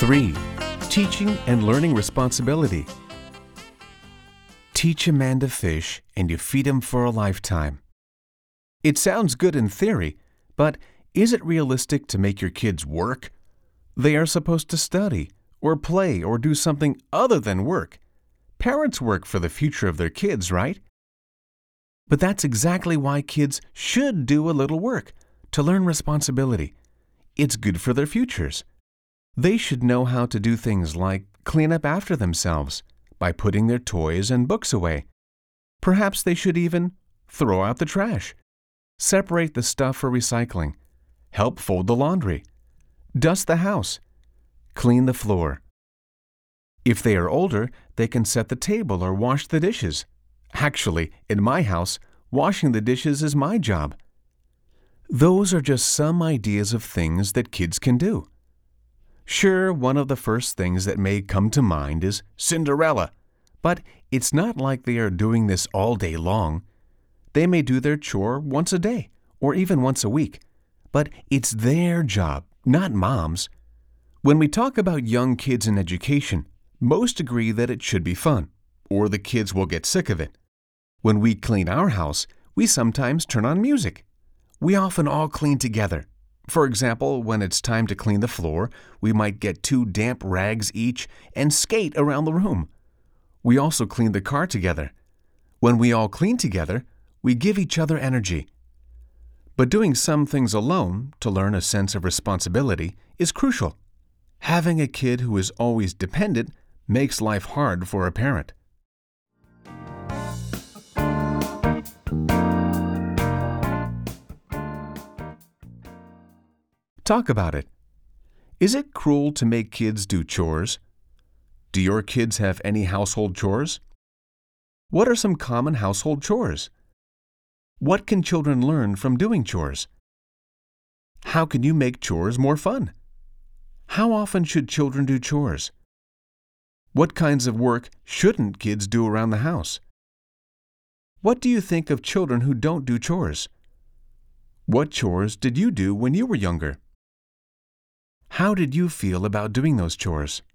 3. Teaching and learning responsibility. Teach a man to fish and you feed him for a lifetime. It sounds good in theory, but is it realistic to make your kids work? They are supposed to study, or play, or do something other than work. Parents work for the future of their kids, right? But that's exactly why kids should do a little work, to learn responsibility. It's good for their futures. They should know how to do things like clean up after themselves by putting their toys and books away. Perhaps they should even throw out the trash, separate the stuff for recycling, help fold the laundry, dust the house, clean the floor. If they are older, they can set the table or wash the dishes. Actually, in my house, washing the dishes is my job. Those are just some ideas of things that kids can do. Sure, one of the first things that may come to mind is Cinderella, but it's not like they are doing this all day long. They may do their chore once a day or even once a week, but it's their job, not mom's. When we talk about young kids in education, most agree that it should be fun, or the kids will get sick of it. When we clean our house, we sometimes turn on music. We often all clean together. For example, when it's time to clean the floor, we might get 2 damp rags each and skate around the room. We also clean the car together. When we all clean together, we give each other energy. But doing some things alone to learn a sense of responsibility is crucial. Having a kid who is always dependent makes life hard for a parent. Talk about it. Is it cruel to make kids do chores? Do your kids have any household chores? What are some common household chores? What can children learn from doing chores? How can you make chores more fun? How often should children do chores? What kinds of work shouldn't kids do around the house? What do you think of children who don't do chores? What chores did you do when you were younger? How did you feel about doing those chores?